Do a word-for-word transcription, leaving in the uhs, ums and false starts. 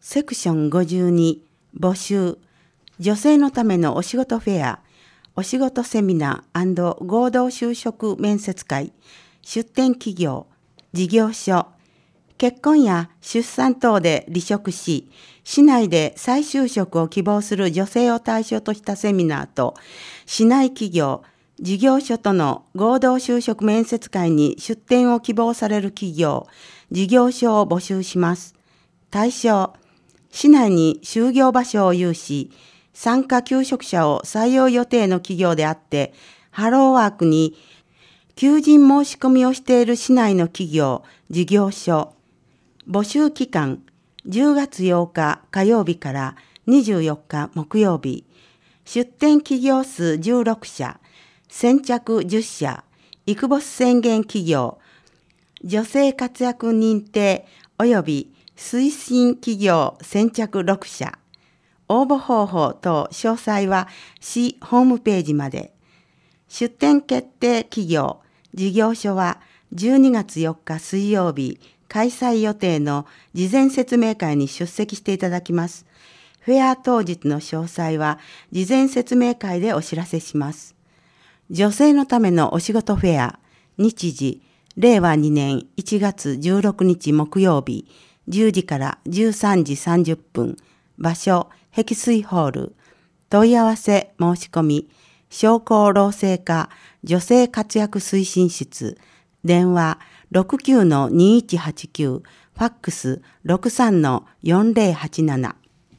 セクションごじゅうに募集女性のためのお仕事フェアお仕事セミナー&合同就職面接会出展企業事業所結婚や出産等で離職し市内で再就職を希望する女性を対象としたセミナーと市内企業事業所との合同就職面接会に出展を希望される企業事業所を募集します。対象市内に就業場所を有し参加求職者を採用予定の企業であってハローワークに求人申し込みをしている市内の企業事業所募集期間じゅうがつようか火曜日からにじゅうよっか木曜日出展企業数じゅうろくしゃ先着じゅっしゃイクボス宣言企業女性活躍認定及び推進企業先着ろくしゃ応募方法等詳細は市ホームページまで出展決定企業事業所はじゅうにがつよっか水曜日開催予定の事前説明会に出席していただきます。フェア当日の詳細は事前説明会でお知らせします。女性のためのお仕事フェア日時れいわにねんいちがつじゅうろくにち木曜日じゅうじからじゅうさんじさんじゅっぷん場所碧水ホール問い合わせ申し込み商工労政課女性活躍推進室電話 ろくきゅうのにいちはちきゅう ファックス ろくさんのよんぜろはちなな